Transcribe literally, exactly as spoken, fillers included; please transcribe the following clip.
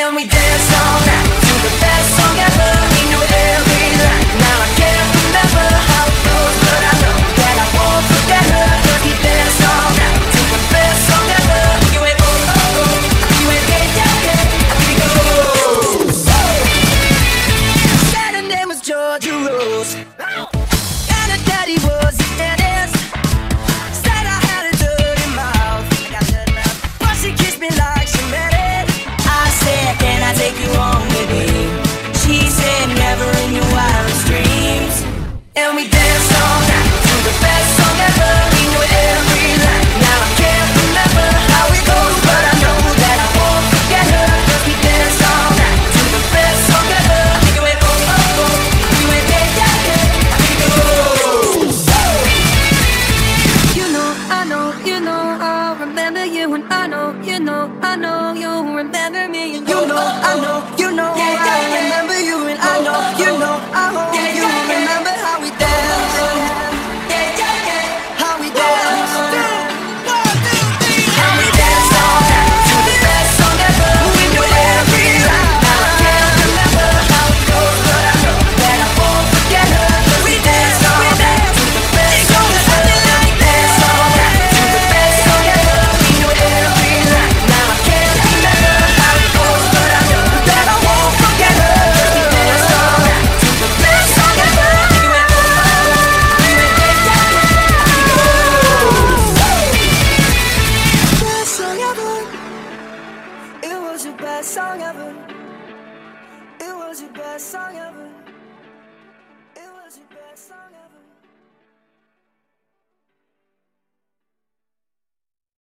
And we danced all night to the best song ever. We knew every line. Now I can't remember how it goes, but I know that I won't forget her. 'Cause we danced all night to the best song ever. You went oh oh oh, you went yeah yeah yeah. I think it goes. Said her name was Georgia Rose, and her daddy was a dentist. Said I had a dirty mouth, but she kissed me like she meant it. I said, can I take you home with me? She said, never in your wildest dreams. And we danced all night to the best song ever. We knew every line. Now I can't remember how it goes, but I know that I won't forget her. 'Cause we danced all night to the best song ever. You went oh oh oh, you went yeah yeah yeah. I think it goes. You know, I know, you know, I'll remember you, and I know, you know, I know you'll remember me, and you know, I know, you know, I remember you, and I know, you know, I hope you remember how we danced, how we danced, and we danced all night to the best song ever. We knew every line. Now I can't remember how it goes, but I know that I won't forget her. 'Cause we danced all night to the best song ever. We danced all night to the best song ever. We knew every line. Now I can't remember how it goes, but I know that I won't forget her. 'Cause we danced all night to the best song ever. You went oh oh oh, you went yeah yeah yeah. I think it goes. Best song ever. It was your best song ever. It was your best song ever.